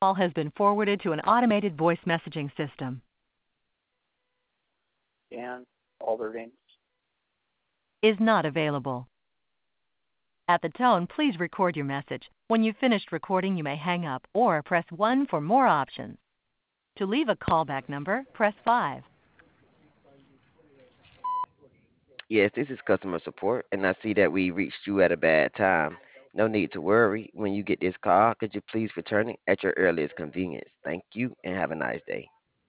Call has been forwarded to an automated voice messaging system. Dan Alderings. Is not available. At the tone, please record your message. When you've finished recording, you may hang up or press 1 for more options. To leave a callback number, press 5. Yes, this is customer support, and I see that we reached you at a bad time. No need to worry. When you get this call, could you please return it at your earliest convenience? Thank you, and have a nice day.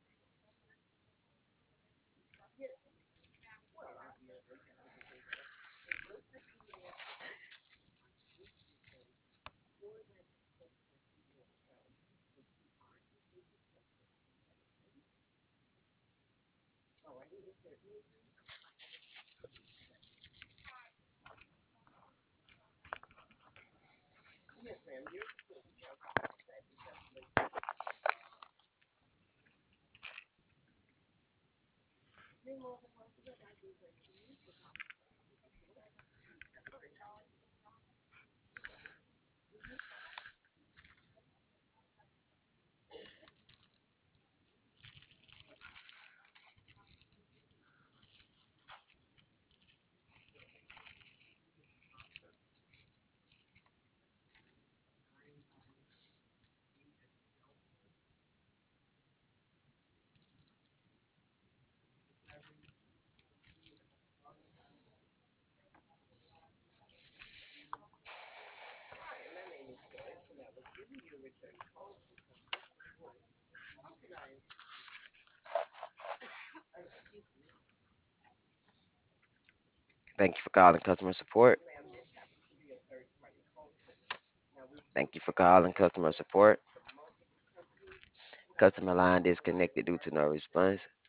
Thank you for calling customer support. Thank you for calling customer support. Customer line disconnected due to no response.